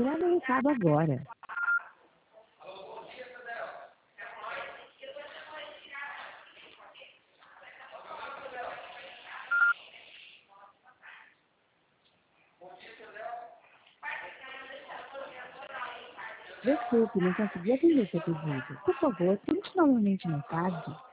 grava o recado agora. Desculpe, não consegui atender seu pedido. Por favor, tente novamente mais tarde.